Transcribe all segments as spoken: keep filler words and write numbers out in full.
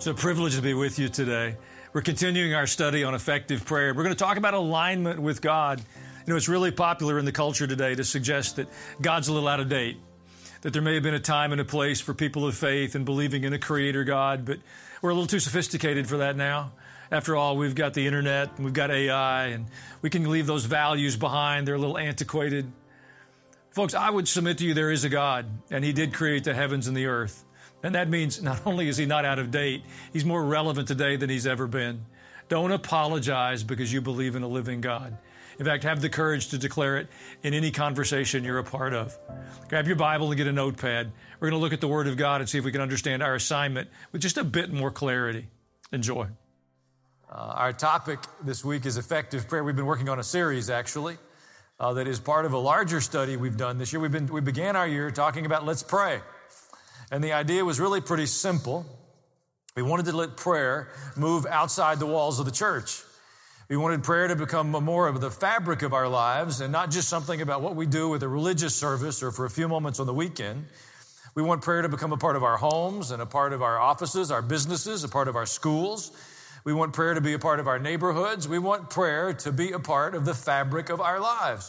It's a privilege to be with you today. We're continuing our study on effective prayer. We're going to talk about alignment with God. You know, it's really popular in the culture today to suggest that God's a little out of date, that there may have been a time and a place for people of faith and believing in a creator God, but we're a little too sophisticated for that now. After all, we've got the internet, and we've got A I, and we can leave those values behind. They're a little antiquated. Folks, I would submit to you there is a God, and He did create the heavens and the earth. And that means not only is He not out of date, He's more relevant today than He's ever been. Don't apologize because you believe in a living God. In fact, have the courage to declare it in any conversation you're a part of. Grab your Bible and get a notepad. We're going to look at the Word of God and see if we can understand our assignment with just a bit more clarity. Enjoy. Uh, our topic this week is effective prayer. We've been working on a series, actually, uh, that is part of a larger study we've done this year. We've been, we began our year talking about let's pray. And the idea was really pretty simple. We wanted to let prayer move outside the walls of the church. We wanted prayer to become more of the fabric of our lives and not just something about what we do with a religious service or for a few moments on the weekend. We want prayer to become a part of our homes and a part of our offices, our businesses, a part of our schools. We want prayer to be a part of our neighborhoods. We want prayer to be a part of the fabric of our lives.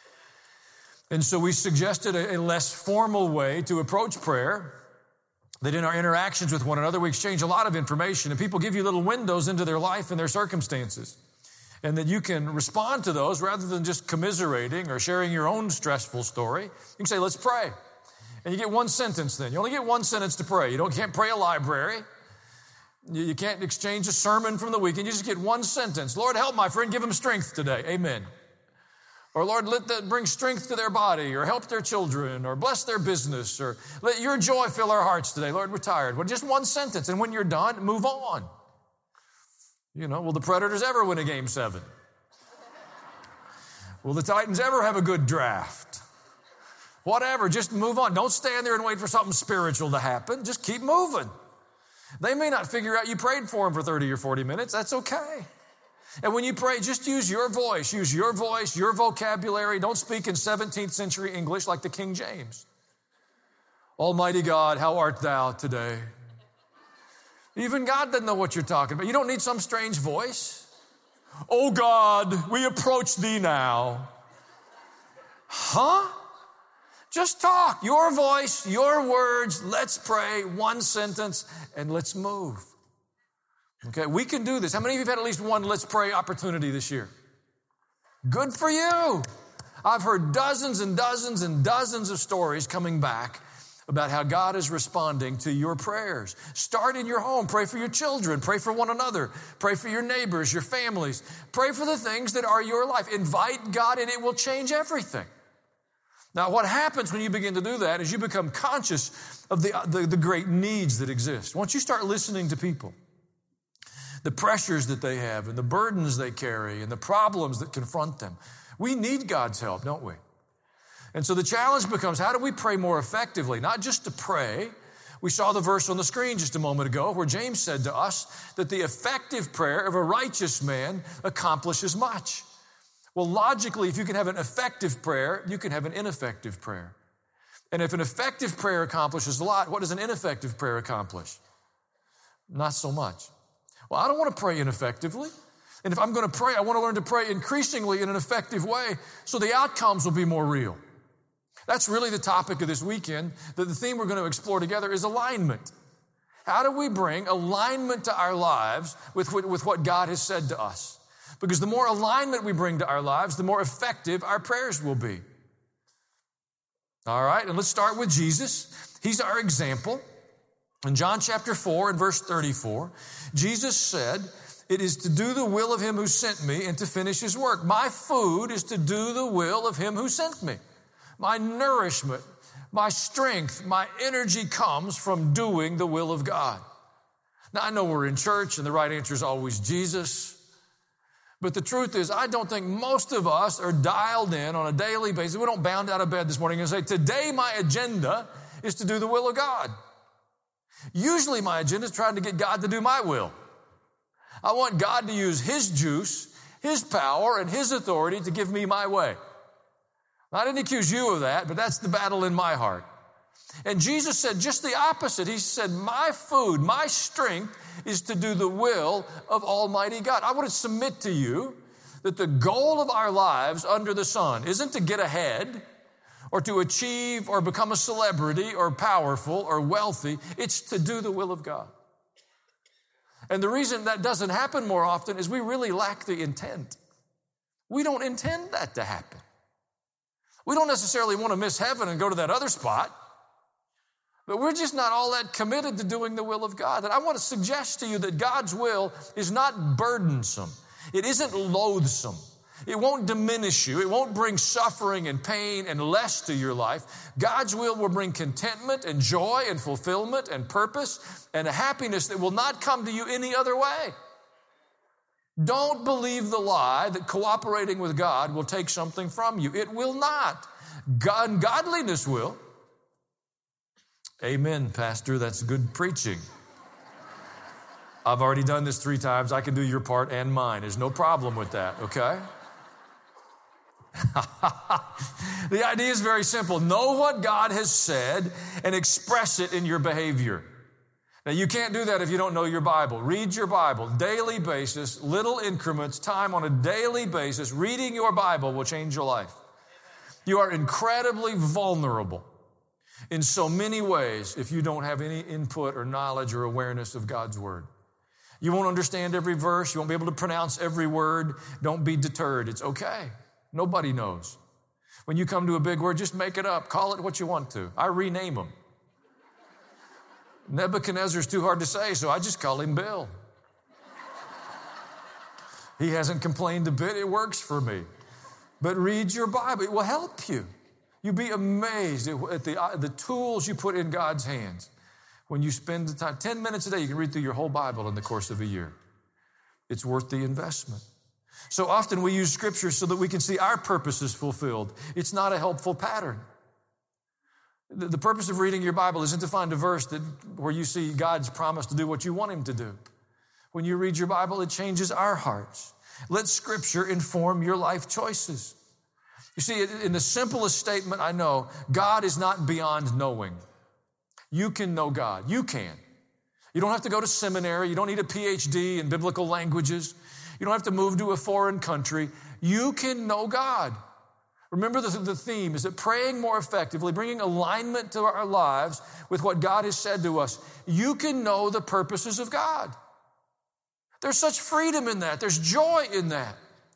And so we suggested a, a less formal way to approach prayer, that in our interactions with one another, we exchange a lot of information and people give you little windows into their life and their circumstances. And that you can respond to those rather than just commiserating or sharing your own stressful story. You can say, let's pray. And you get one sentence then. You only get one sentence to pray. You don't, can't pray a library. You, you can't exchange a sermon from the weekend. You just get one sentence. Lord, help my friend. Give him strength today. Amen. Or Lord, let that bring strength to their body, or help their children, or bless their business, or let your joy fill our hearts today. Lord, we're tired. Well, just one sentence, and when you're done, move on. You know, will the Predators ever win a game seven? Will the Titans ever have a good draft? Whatever, just move on. Don't stand there and wait for something spiritual to happen. Just keep moving. They may not figure out you prayed for them for thirty or forty minutes. That's okay. And when you pray, just use your voice. Use your voice, your vocabulary. Don't speak in seventeenth century English like the King James. Almighty God, how art thou today? Even God doesn't know what you're talking about. You don't need some strange voice. Oh God, we approach thee now. Huh? Just talk. Your voice, your words. Let's pray. One sentence and let's move. Okay, we can do this. How many of you have had at least one let's pray opportunity this year? Good for you. I've heard dozens and dozens and dozens of stories coming back about how God is responding to your prayers. Start in your home. Pray for your children. Pray for one another. Pray for your neighbors, your families. Pray for the things that are your life. Invite God and it will change everything. Now, what happens when you begin to do that is you become conscious of the, the, the great needs that exist. Once you start listening to people, the pressures that they have and the burdens they carry and the problems that confront them. We need God's help, don't we? And so the challenge becomes, how do we pray more effectively? Not just to pray. We saw the verse on the screen just a moment ago where James said to us that the effective prayer of a righteous man accomplishes much. Well, logically, if you can have an effective prayer, you can have an ineffective prayer. And if an effective prayer accomplishes a lot, what does an ineffective prayer accomplish? Not so much. Well, I don't want to pray ineffectively. And if I'm going to pray, I want to learn to pray increasingly in an effective way so the outcomes will be more real. That's really the topic of this weekend. The theme we're going to explore together is alignment. How do we bring alignment to our lives with, with what God has said to us? Because the more alignment we bring to our lives, the more effective our prayers will be. All right, and let's start with Jesus. He's our example. In John chapter four and verse thirty-four, Jesus said, it is to do the will of him who sent me and to finish his work. My food is to do the will of him who sent me. My nourishment, my strength, my energy comes from doing the will of God. Now, I know we're in church and the right answer is always Jesus. But the truth is, I don't think most of us are dialed in on a daily basis. We don't bound out of bed this morning and say, today my agenda is to do the will of God. Usually my agenda is trying to get God to do my will. I want God to use His juice, His power, and His authority to give me my way. I didn't accuse you of that, but that's the battle in my heart. And Jesus said just the opposite. He said, my food, my strength is to do the will of Almighty God. I want to submit to you that the goal of our lives under the sun isn't to get ahead or to achieve or become a celebrity or powerful or wealthy. It's to do the will of God. And the reason that doesn't happen more often is we really lack the intent. We don't intend that to happen. We don't necessarily want to miss heaven and go to that other spot, but we're just not all that committed to doing the will of God. And I want to suggest to you that God's will is not burdensome. It isn't loathsome. It won't diminish you. It won't bring suffering and pain and less to your life. God's will will bring contentment and joy and fulfillment and purpose and a happiness that will not come to you any other way. Don't believe the lie that cooperating with God will take something from you. It will not. God, godliness will. Amen, Pastor. That's good preaching. I've already done this three times. I can do your part and mine. There's no problem with that, okay? The idea is very simple. Know what God has said and express it in your behavior. Now, you can't do that if you don't know your Bible. Read your Bible, daily basis, little increments, time on a daily basis. Reading your Bible will change your life. You are incredibly vulnerable in so many ways if you don't have any input or knowledge or awareness of God's Word. You won't understand every verse. You won't be able to pronounce every word. Don't be deterred. It's okay. Nobody knows. When you come to a big word, just make it up. Call it what you want to. I rename them. Nebuchadnezzar's too hard to say, so I just call him Bill. He hasn't complained a bit. It works for me. But read your Bible. It will help you. You'll be amazed at the, the tools you put in God's hands. When you spend the time, ten minutes a day, you can read through your whole Bible in the course of a year. It's worth the investment. So often we use Scripture so that we can see our purposes fulfilled. It's not a helpful pattern. The, the purpose of reading your Bible isn't to find a verse that where you see God's promise to do what you want Him to do. When you read your Bible, it changes our hearts. Let Scripture inform your life choices. You see, in the simplest statement I know, God is not beyond knowing. You can know God. You can. You don't have to go to seminary. You don't need a P H D in biblical languages. You don't have to move to a foreign country. You can know God. Remember the, the theme is that praying more effectively, bringing alignment to our lives with what God has said to us, you can know the purposes of God. There's such freedom in that. There's joy in that.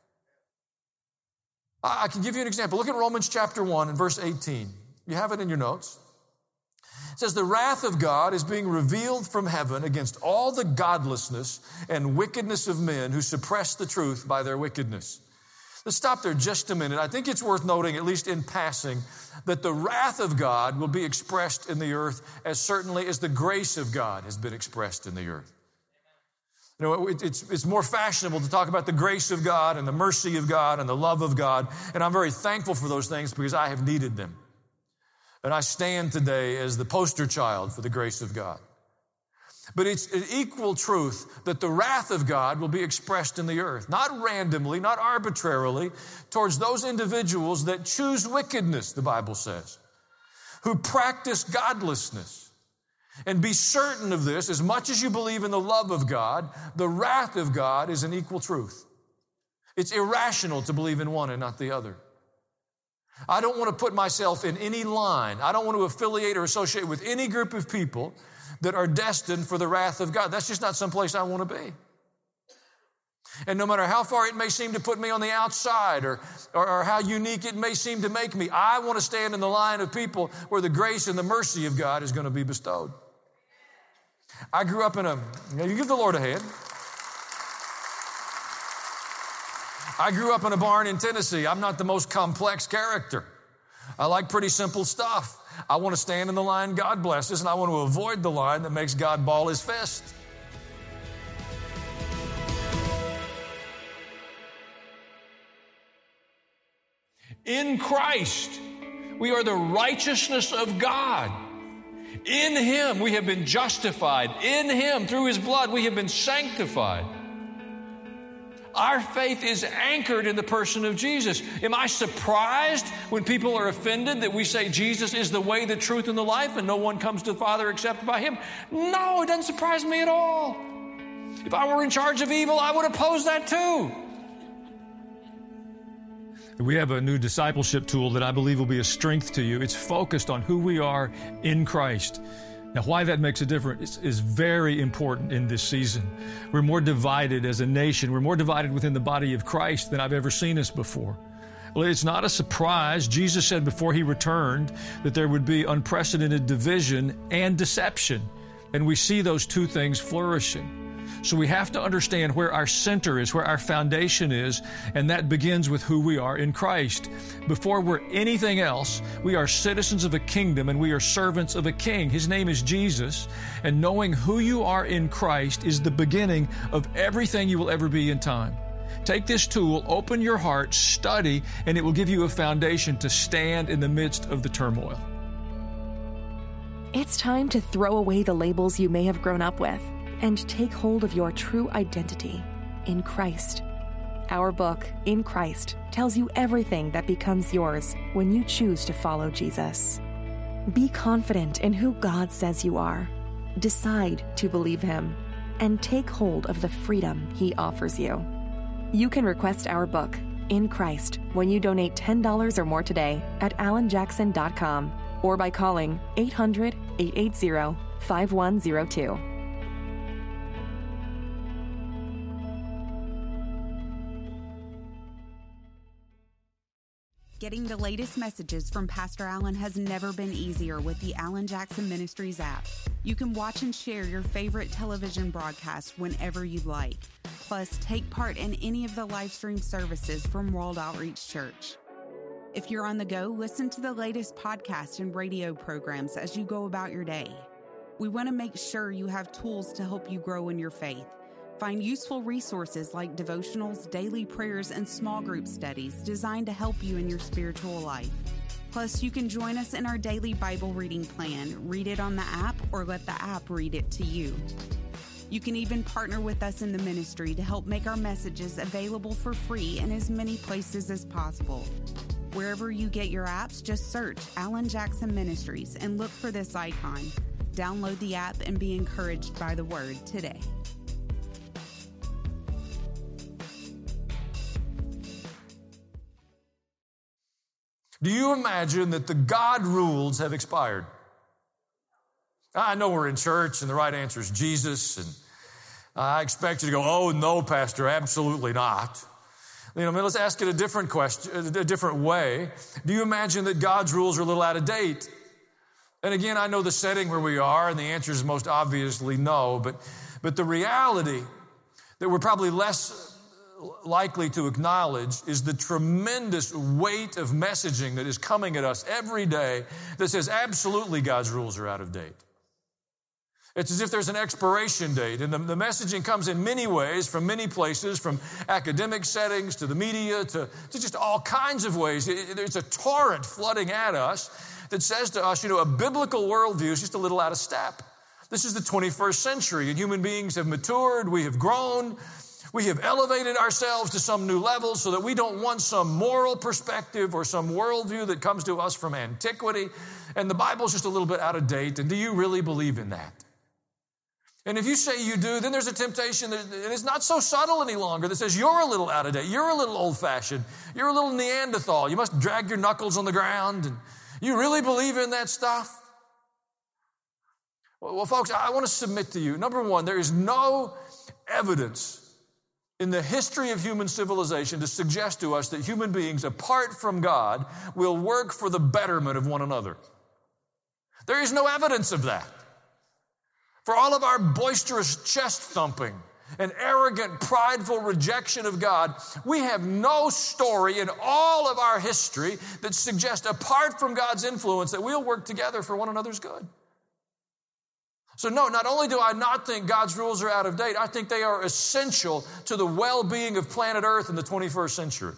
I, I can give you an example. Look at Romans chapter one and verse eighteen. You have it in your notes. It says, the wrath of God is being revealed from heaven against all the godlessness and wickedness of men who suppress the truth by their wickedness. Let's stop there just a minute. I think it's worth noting, at least in passing, that the wrath of God will be expressed in the earth as certainly as the grace of God has been expressed in the earth. You know, it's, it's more fashionable to talk about the grace of God and the mercy of God and the love of God, and I'm very thankful for those things because I have needed them. And I stand today as the poster child for the grace of God. But it's an equal truth that the wrath of God will be expressed in the earth, not randomly, not arbitrarily, towards those individuals that choose wickedness, the Bible says, who practice godlessness. And be certain of this, as much as you believe in the love of God, the wrath of God is an equal truth. It's irrational to believe in one and not the other. I don't want to put myself in any line. I don't want to affiliate or associate with any group of people that are destined for the wrath of God. That's just not someplace I want to be. And no matter how far it may seem to put me on the outside or, or, or how unique it may seem to make me, I want to stand in the line of people where the grace and the mercy of God is going to be bestowed. I grew up in a, you give the Lord a hand. I grew up in a barn in Tennessee. I'm not the most complex character. I like pretty simple stuff. I want to stand in the line God blesses, and I want to avoid the line that makes God ball his fist. In Christ, we are the righteousness of God. In Him, we have been justified. In Him, through His blood, we have been sanctified. our faith is anchored in the person of Jesus. Am I surprised when people are offended that we say Jesus is the way, the truth, and the life, and no one comes to the Father except by Him? No, it doesn't surprise me at all. If I were in charge of evil, I would oppose that too. We have a new discipleship tool that I believe will be a strength to you. It's focused on who we are in Christ. Now, why that makes a difference is very important in this season. We're more divided as a nation. We're more divided within the body of Christ than I've ever seen us before. Well, it's not a surprise. Jesus said before He returned that there would be unprecedented division and deception. And we see those two things flourishing. So we have to understand where our center is, where our foundation is, and that begins with who we are in Christ. Before we're anything else, we are citizens of a kingdom and we are servants of a king. His name is Jesus, and knowing who you are in Christ is the beginning of everything you will ever be in time. Take this tool, open your heart, study, and it will give you a foundation to stand in the midst of the turmoil. It's time to throw away the labels you may have grown up with and take hold of your true identity in Christ. Our book, In Christ, tells you everything that becomes yours when you choose to follow Jesus. Be confident in who God says you are. Decide to believe Him and take hold of the freedom He offers you. You can request our book, In Christ, when you donate ten dollars or more today at alan jackson dot com or by calling eight hundred, eight eight zero, five one zero two. Getting the latest messages from Pastor Allen has never been easier with the Alan Jackson Ministries app. You can watch and share your favorite television broadcasts whenever you'd like. Plus, take part in any of the live stream services from World Outreach Church. If you're on the go, listen to the latest podcast and radio programs as you go about your day. We want to make sure you have tools to help you grow in your faith. Find useful resources like devotionals, daily prayers, and small group studies designed to help you in your spiritual life. Plus, you can join us in our daily Bible reading plan, read it on the app, or let the app read it to you. You can even partner with us in the ministry to help make our messages available for free in as many places as possible. Wherever you get your apps, just search Alan Jackson Ministries and look for this icon. Download the app and be encouraged by the Word today. Do you imagine that the God rules have expired? I know we're in church and the right answer is Jesus, and I expect you to go, oh, no, Pastor, absolutely not. You know, I mean, let's ask it a different question, a different way. Do you imagine that God's rules are a little out of date? And again, I know the setting where we are, and the answer is most obviously no, but, but the reality that we're probably less likely to acknowledge is the tremendous weight of messaging that is coming at us every day that says absolutely God's rules are out of date. It's as if there's an expiration date, and the, the messaging comes in many ways, from many places, from academic settings to the media to, to just all kinds of ways. It, it's a torrent flooding at us that says to us, you know, a biblical worldview is just a little out of step. This is the twenty-first century, and human beings have matured, we have grown, we have elevated ourselves to some new level so that we don't want some moral perspective or some worldview that comes to us from antiquity. And the Bible's just a little bit out of date. And do you really believe in that? And if you say you do, then there's a temptation that and it's not so subtle any longer that says you're a little out of date. You're a little old-fashioned. You're a little Neanderthal. You must drag your knuckles on the ground. And you really believe in that stuff? Well, well folks, I want to submit to you. Number one, there is no evidence in the history of human civilization to suggest to us that human beings, apart from God, will work for the betterment of one another. There is no evidence of that. For all of our boisterous chest thumping and arrogant, prideful rejection of God, we have no story in all of our history that suggests, apart from God's influence, that we'll work together for one another's good. So no, not only do I not think God's rules are out of date, I think they are essential to the well-being of planet Earth in the twenty-first century.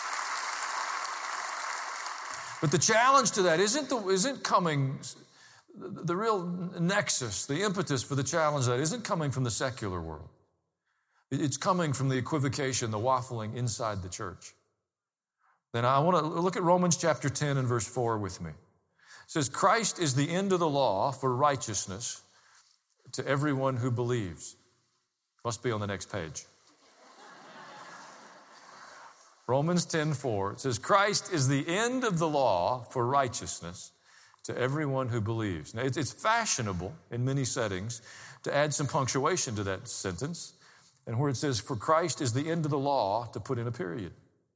But the challenge to that isn't, the, isn't coming the, the real nexus, the impetus for the challenge that isn't coming from the secular world. It's coming from the equivocation, the waffling inside the church. Then I want to look at Romans chapter ten and verse four with me. It says, Christ is the end of the law for righteousness to everyone who believes. Must be on the next page. Romans ten four, it says, Christ is the end of the law for righteousness to everyone who believes. Now, it's fashionable in many settings to add some punctuation to that sentence, and where it says, for Christ is the end of the law, to put in a period.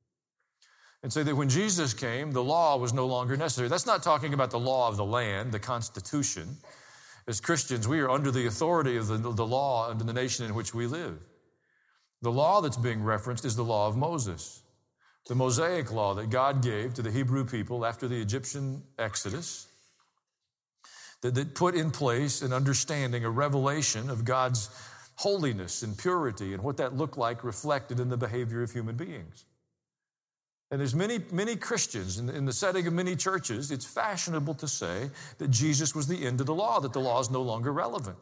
And say that when Jesus came, the law was no longer necessary. That's not talking about the law of the land, the Constitution. As Christians, we are under the authority of the, the law under the nation in which we live. The law that's being referenced is the law of Moses, the Mosaic law that God gave to the Hebrew people after the Egyptian Exodus, that, that put in place an understanding, a revelation of God's holiness and purity and what that looked like reflected in the behavior of human beings. And there's many, many Christians, in, in the setting of many churches, it's fashionable to say that Jesus was the end of the law, that the law is no longer relevant,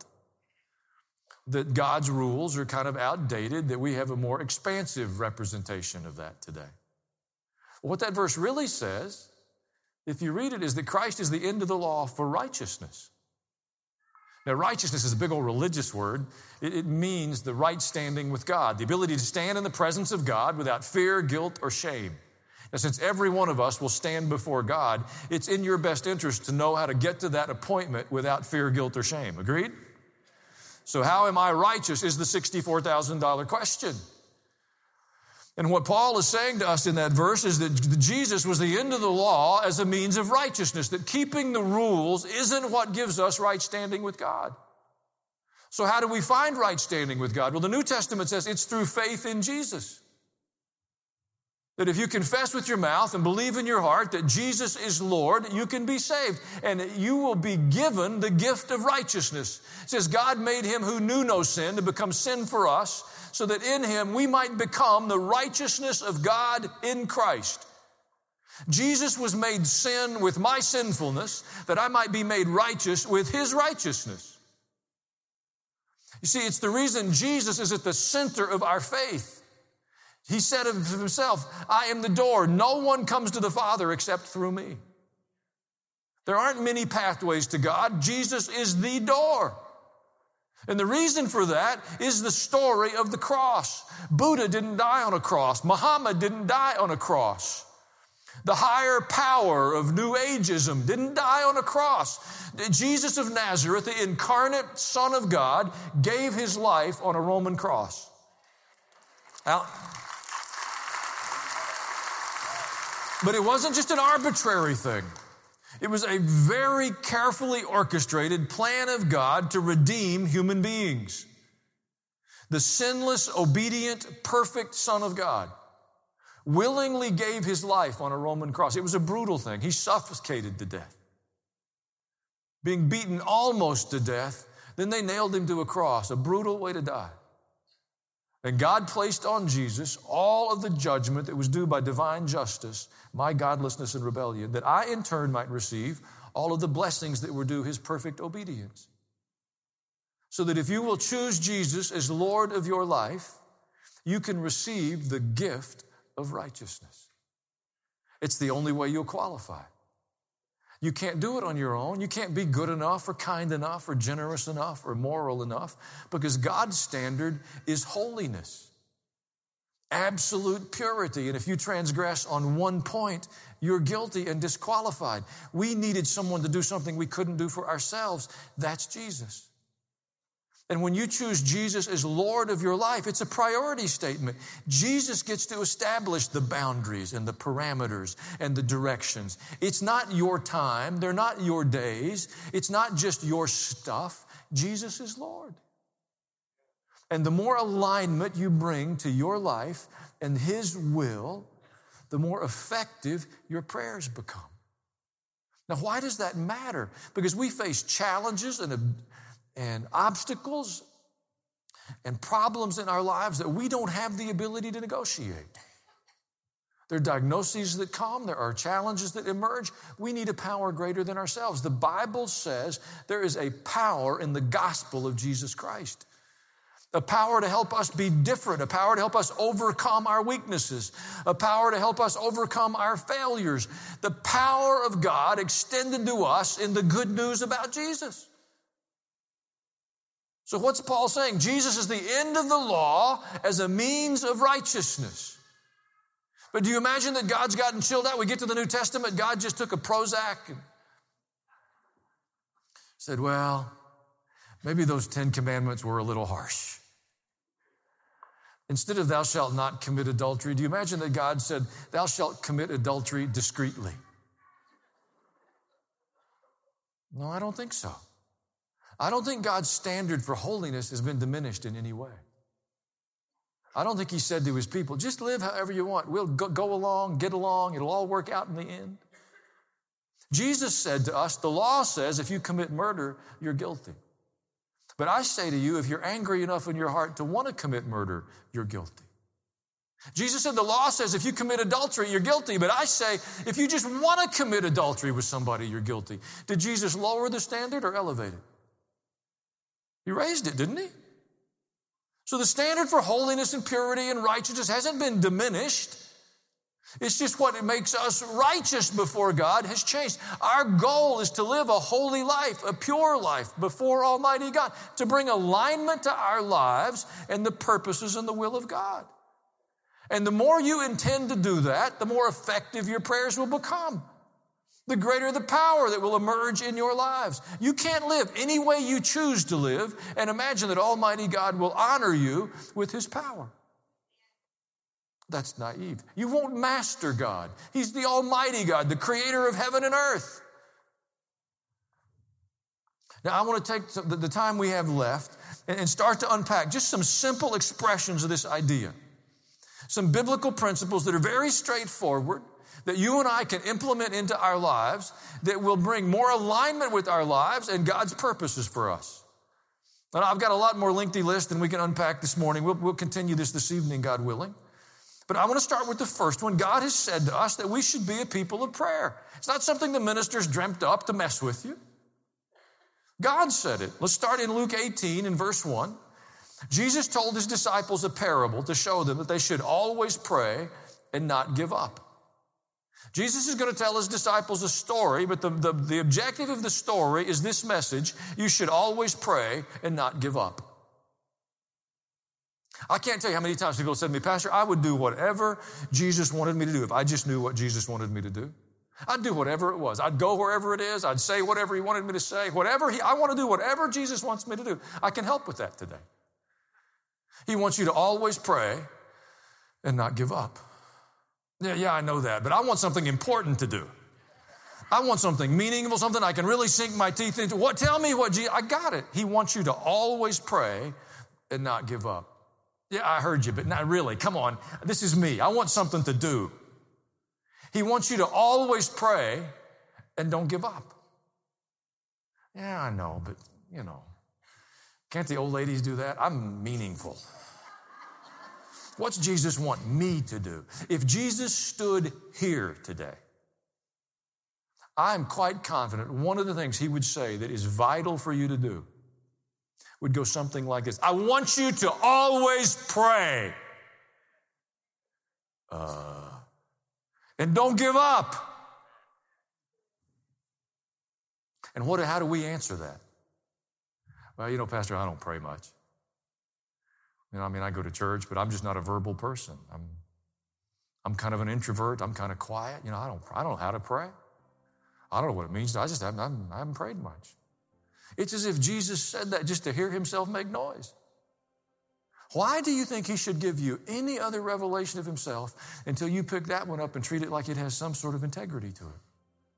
that God's rules are kind of outdated, that we have a more expansive representation of that today. What that verse really says, if you read it, is that Christ is the end of the law for righteousness. Now, righteousness is a big old religious word. It, it means the right standing with God, the ability to stand in the presence of God without fear, guilt, or shame. Now, since every one of us will stand before God, it's in your best interest to know how to get to that appointment without fear, guilt, or shame. Agreed? So how am I righteous is the sixty-four thousand dollars question. And what Paul is saying to us in that verse is that Jesus was the end of the law as a means of righteousness, that keeping the rules isn't what gives us right standing with God. So how do we find right standing with God? Well, the New Testament says it's through faith in Jesus. That if you confess with your mouth and believe in your heart that Jesus is Lord, you can be saved. And you will be given the gift of righteousness. It says God made him who knew no sin to become sin for us, so that in him we might become the righteousness of God in Christ. Jesus was made sin with my sinfulness, that I might be made righteous with his righteousness. You see, it's the reason Jesus is at the center of our faith. He said of himself, I am the door. No one comes to the Father except through me. There aren't many pathways to God. Jesus is the door. And the reason for that is the story of the cross. Buddha didn't die on a cross. Muhammad didn't die on a cross. The higher power of New Ageism didn't die on a cross. Jesus of Nazareth, the incarnate Son of God, gave his life on a Roman cross. Now, but it wasn't just an arbitrary thing. It was a very carefully orchestrated plan of God to redeem human beings. The sinless, obedient, perfect Son of God willingly gave his life on a Roman cross. It was a brutal thing. He suffocated to death, being beaten almost to death. Then they nailed him to a cross, a brutal way to die. And God placed on Jesus all of the judgment that was due by divine justice, my godlessness and rebellion, that I in turn might receive all of the blessings that were due his perfect obedience. So that if you will choose Jesus as Lord of your life, you can receive the gift of righteousness. It's the only way you'll qualify. You can't do it on your own. You can't be good enough or kind enough or generous enough or moral enough, because God's standard is holiness, absolute purity. And if you transgress on one point, you're guilty and disqualified. We needed someone to do something we couldn't do for ourselves. That's Jesus. And when you choose Jesus as Lord of your life, it's a priority statement. Jesus gets to establish the boundaries and the parameters and the directions. It's not your time. They're not your days. It's not just your stuff. Jesus is Lord. And the more alignment you bring to your life and his will, the more effective your prayers become. Now, why does that matter? Because we face challenges and and obstacles and problems in our lives that we don't have the ability to negotiate. There are diagnoses that come. There are challenges that emerge. We need a power greater than ourselves. The Bible says there is a power in the gospel of Jesus Christ. A power to help us be different, a power to help us overcome our weaknesses, a power to help us overcome our failures. The power of God extended to us in the good news about Jesus. So what's Paul saying? Jesus is the end of the law as a means of righteousness. But do you imagine that God's gotten chilled out? We get to the New Testament, God just took a Prozac and said, well, maybe those Ten Commandments were a little harsh. Instead of thou shalt not commit adultery, do you imagine that God said, thou shalt commit adultery discreetly? No, I don't think so. I don't think God's standard for holiness has been diminished in any way. I don't think he said to his people, just live however you want. We'll go, go along, get along. It'll all work out in the end. Jesus said to us, the law says if you commit murder, you're guilty. But I say to you, if you're angry enough in your heart to want to commit murder, you're guilty. Jesus said the law says if you commit adultery, you're guilty. But I say if you just want to commit adultery with somebody, you're guilty. Did Jesus lower the standard or elevate it? He raised it, didn't he? So the standard for holiness and purity and righteousness hasn't been diminished. It's just what makes us righteous before God has changed. Our goal is to live a holy life, a pure life before Almighty God, to bring alignment to our lives and the purposes and the will of God. And the more you intend to do that, the more effective your prayers will become. The greater the power that will emerge in your lives. You can't live any way you choose to live and imagine that Almighty God will honor you with his power. That's naive. You won't master God. He's the Almighty God, the creator of heaven and earth. Now, I want to take the time we have left and start to unpack just some simple expressions of this idea. Some biblical principles that are very straightforward, that you and I can implement into our lives, that will bring more alignment with our lives and God's purposes for us. And I've got a lot more lengthy list than we can unpack this morning. We'll, we'll continue this this evening, God willing. But I want to start with the first one. God has said to us that we should be a people of prayer. It's not something the ministers dreamt up to mess with you. God said it. Let's start in Luke eighteen in verse one. Jesus told his disciples a parable to show them that they should always pray and not give up. Jesus is going to tell his disciples a story, but the, the, the objective of the story is this message: you should always pray and not give up. I can't tell you how many times people have said to me, Pastor, I would do whatever Jesus wanted me to do if I just knew what Jesus wanted me to do. I'd do whatever it was. I'd go wherever it is. I'd say whatever he wanted me to say. Whatever he, I want to do whatever Jesus wants me to do. I can help with that today. He wants you to always pray and not give up. Yeah, yeah, I know that, but I want something important to do. I want something meaningful, something I can really sink my teeth into. What? Tell me what Jesus, I got it. He wants you to always pray and not give up. Yeah, I heard you, but not really. Come on. This is me. I want something to do. He wants you to always pray and don't give up. Yeah, I know, but, you know, can't the old ladies do that? I'm meaningful. What's Jesus want me to do? If Jesus stood here today, I'm quite confident one of the things he would say that is vital for you to do would go something like this. I want you to always pray. Uh, and don't give up. And what? How do we answer that? Well, you know, Pastor, I don't pray much. You know, I mean, I go to church, but I'm just not a verbal person. I'm, I'm kind of an introvert. I'm kind of quiet. You know, I don't, I don't know how to pray. I don't know what it means. I just haven't, I haven't prayed much. It's as if Jesus said that just to hear himself make noise. Why do you think he should give you any other revelation of himself until you pick that one up and treat it like it has some sort of integrity to it?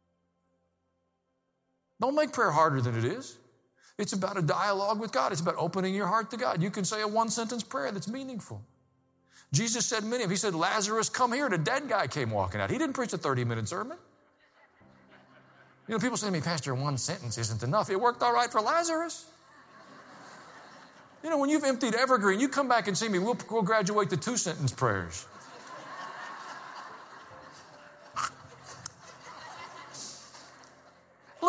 Don't make prayer harder than it is. It's about a dialogue with God. It's about opening your heart to God. You can say a one-sentence prayer that's meaningful. Jesus said many of them. He said, Lazarus, come here. And a dead guy came walking out. He didn't preach a thirty-minute sermon. You know, people say to me, Pastor, one sentence isn't enough. It worked all right for Lazarus. You know, when you've emptied Evergreen, you come back and see me, we'll, we'll graduate to two-sentence prayers.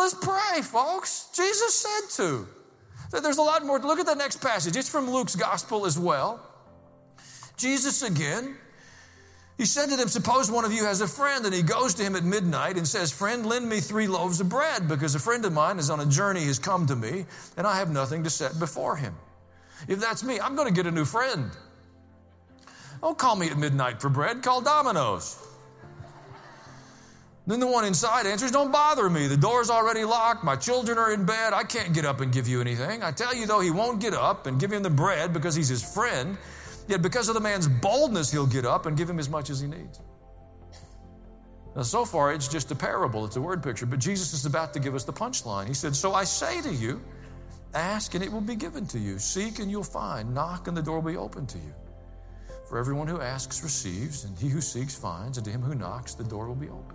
let's pray, folks. Jesus said to. There's a lot more. Look at the next passage. It's from Luke's gospel as well. Jesus again, he said to them, suppose one of you has a friend and he goes to him at midnight and says, friend, lend me three loaves of bread because a friend of mine is on a journey, has come to me, and I have nothing to set before him. If that's me, I'm going to get a new friend. Don't call me at midnight for bread. Call Domino's. Then the one inside answers, don't bother me. The door's already locked. My children are in bed. I can't get up and give you anything. I tell you, though, he won't get up and give him the bread because he's his friend. Yet because of the man's boldness, he'll get up and give him as much as he needs. Now, so far, it's just a parable. It's a word picture. But Jesus is about to give us the punchline. He said, so I say to you, ask and it will be given to you. Seek and you'll find. Knock and the door will be open to you. For everyone who asks receives, and he who seeks finds, and to him who knocks, the door will be open.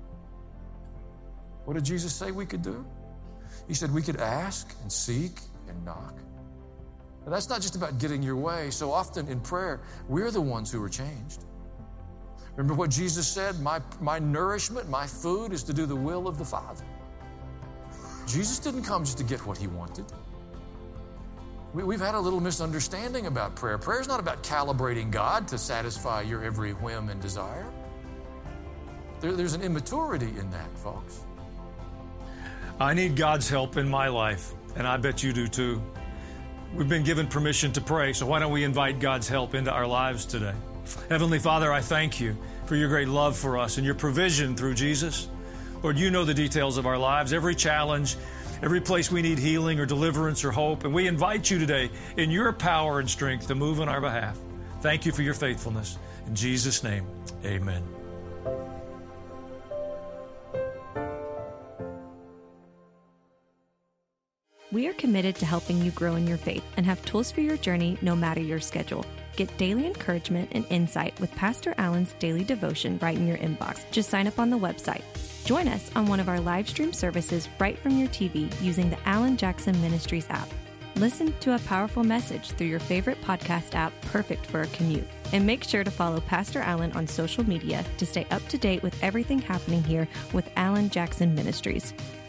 What did Jesus say we could do? He said we could ask and seek and knock. Now, that's not just about getting your way. So often in prayer, we're the ones who are changed. Remember what Jesus said? My, my nourishment, my food is to do the will of the Father. Jesus didn't come just to get what he wanted. We, we've had a little misunderstanding about prayer. Prayer is not about calibrating God to satisfy your every whim and desire. There, there's an immaturity in that, folks. I need God's help in my life, and I bet you do too. We've been given permission to pray, so why don't we invite God's help into our lives today? Heavenly Father, I thank you for your great love for us and your provision through Jesus. Lord, you know the details of our lives, every challenge, every place we need healing or deliverance or hope, and we invite you today in your power and strength to move on our behalf. Thank you for your faithfulness. In Jesus' name, amen. We are committed to helping you grow in your faith and have tools for your journey no matter your schedule. Get daily encouragement and insight with Pastor Allen's daily devotion right in your inbox. Just sign up on the website. Join us on one of our live stream services right from your T V using the Alan Jackson Ministries app. Listen to a powerful message through your favorite podcast app, perfect for a commute. And make sure to follow Pastor Allen on social media to stay up to date with everything happening here with Alan Jackson Ministries.